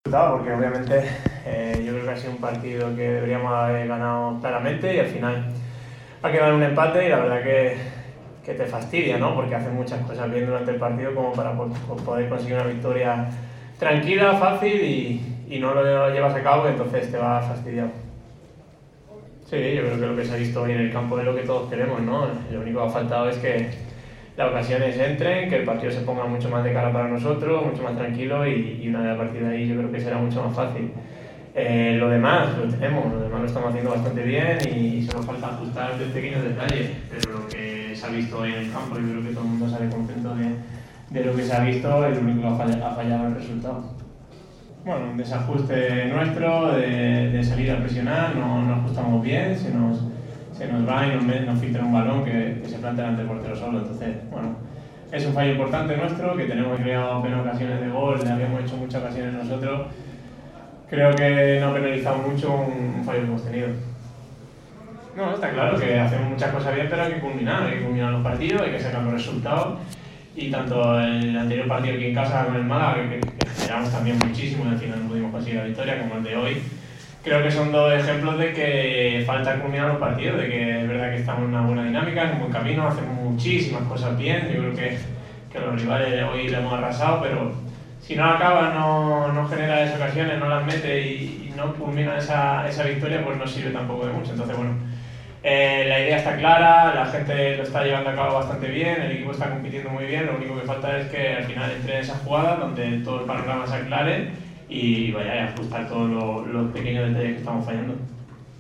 Porque obviamente yo creo que ha sido un partido que deberíamos haber ganado claramente y al final ha quedado en un empate y la verdad que te fastidia, ¿no? Porque haces muchas cosas bien durante el partido como para poder conseguir una victoria tranquila, fácil y no lo llevas a cabo y entonces te va fastidiado. Sí, yo creo que lo que se ha visto hoy en el campo es lo que todos queremos, ¿no? Lo único que ha faltado es que las ocasiones entren, que el partido se ponga mucho más de cara para nosotros, mucho más tranquilo y una vez a partir de ahí yo creo que será mucho más fácil. Lo demás lo tenemos, lo demás lo estamos haciendo bastante bien y solo falta ajustar pequeños detalles, pero lo que se ha visto hoy en el campo, yo creo que todo el mundo sale contento de lo que se ha visto, es lo único que ha fallado el resultado. Bueno, un desajuste nuestro de salir a presionar, no ajustamos bien, se nos va y nos filtra un balón que se planta delante del portero solo. Entonces, bueno, es un fallo importante nuestro, que tenemos creado apenas ocasiones de gol, le habíamos hecho muchas ocasiones nosotros. Creo que no ha penalizado mucho un fallo que hemos tenido. No, está claro que hacemos muchas cosas bien, pero hay que culminar los partidos, hay que sacar los resultados. Y tanto el anterior partido aquí en casa con el Málaga, que generamos también muchísimo y al final no pudimos conseguir la victoria, como el de hoy, creo que son dos ejemplos de que falta culminar los partidos, de que es verdad que estamos en una buena dinámica, en un buen camino, hacemos muchísimas cosas bien. Yo creo que los rivales hoy le hemos arrasado, pero si no acaba, no genera esas ocasiones, no las mete y no culmina esa victoria, pues no sirve tampoco de mucho. Entonces, bueno, la idea está clara, la gente lo está llevando a cabo bastante bien, el equipo está compitiendo muy bien, lo único que falta es que al final entre en esa jugada donde todo el panorama se aclare y vaya a ajustar todos los pequeños detalles que estamos fallando.